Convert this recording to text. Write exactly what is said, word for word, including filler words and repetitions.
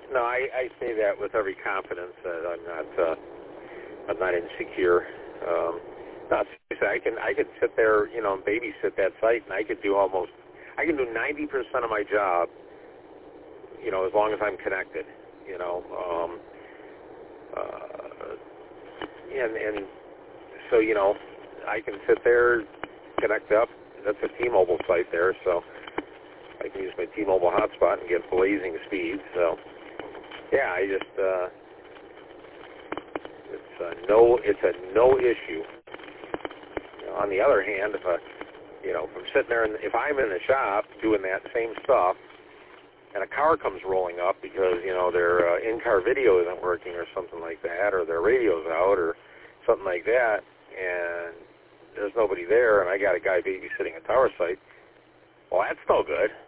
No, I, I say that with every confidence that I'm not uh, I'm not insecure. Um, not I can I could sit there, you know, and babysit that site, and I could do almost I can do ninety percent of my job, you know, as long as I'm connected, you know. Um, uh, and and so you know, I can sit there, connect up. That's a T-Mobile site there, so I can use my T-Mobile hotspot and get blazing speed. So yeah, I just uh, it's a no it's a no issue. You know, on the other hand, if I you know, if I'm sitting there and if I'm in the shop doing that same stuff, and a car comes rolling up because, you know, their uh, in-car video isn't working or something like that, or their radio's out or something like that, and there's nobody there, and I got a guy babysitting a tower site, well, that's no good.